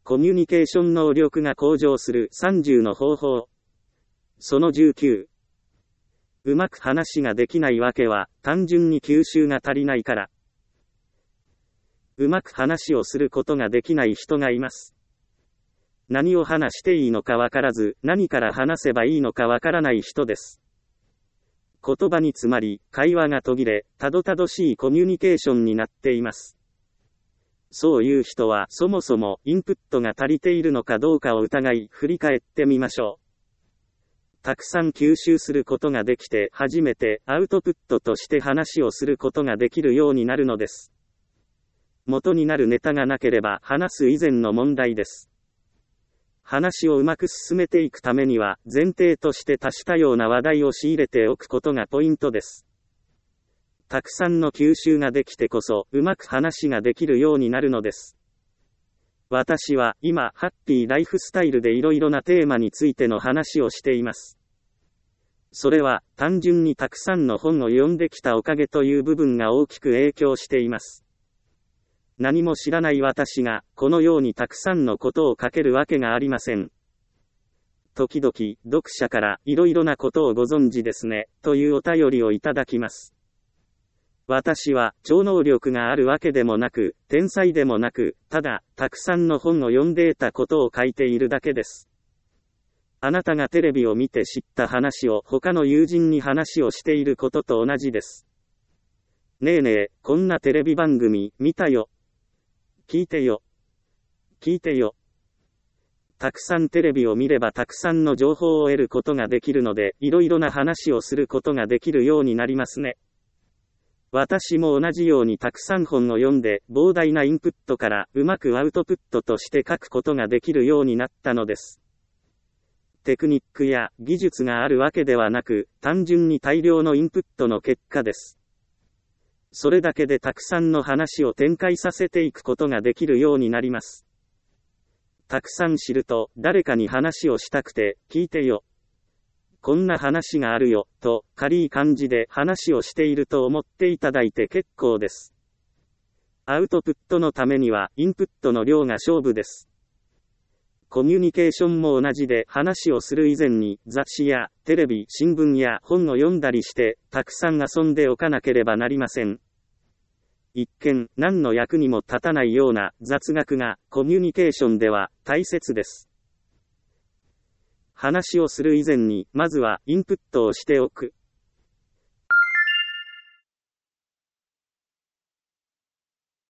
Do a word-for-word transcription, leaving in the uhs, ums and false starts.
コミュニケーション能力が向上するさんじゅうの方法。そのじゅうきゅう。うまく話ができないわけは、単純に吸収が足りないから。うまく話をすることができない人がいます。何を話していいのかわからず、何から話せばいいのかわからない人です。言葉に詰まり、会話が途切れ、たどたどしいコミュニケーションになっています。そういう人は、そもそもインプットが足りているのかどうかを疑い、振り返ってみましょう。たくさん吸収することができて、初めてアウトプットとして話をすることができるようになるのです。元になるネタがなければ話す以前の問題です。話をうまく進めていくためには、前提として多種多様な話題を仕入れておくことがポイントです。たくさんの吸収ができてこそ、うまく話ができるようになるのです。私は今、ハッピーライフスタイルでいろいろなテーマについての話をしています。それは、単純にたくさんの本を読んできたおかげという部分が大きく影響しています。何も知らない私が、このようにたくさんのことを書けるわけがありません。時々、読者から、いろいろなことをご存知ですね、というお便りをいただきます。私は、超能力があるわけでもなく、天才でもなく、ただ、たくさんの本を読んで得たことを書いているだけです。あなたがテレビを見て知った話を他の友人に話をしていることと同じです。ねえねえ、こんなテレビ番組、見たよ。聞いてよ。聞いてよ。たくさんテレビを見ればたくさんの情報を得ることができるので、いろいろな話をすることができるようになりますね。私も同じようにたくさん本を読んで、膨大なインプットからうまくアウトプットとして書くことができるようになったのです。テクニックや技術があるわけではなく、単純に大量のインプットの結果です。それだけでたくさんの話を展開させていくことができるようになります。たくさん知ると、誰かに話をしたくて、聞いてよ。こんな話があるよ、と、軽い感じで話をしていると思っていただいて結構です。アウトプットのためには、インプットの量が勝負です。コミュニケーションも同じで話をする以前に、雑誌や、テレビ、新聞や本を読んだりして、たくさん遊んでおかなければなりません。一見、何の役にも立たないような雑学が、コミュニケーションでは、大切です。話をする以前に、まずはインプットをしておく。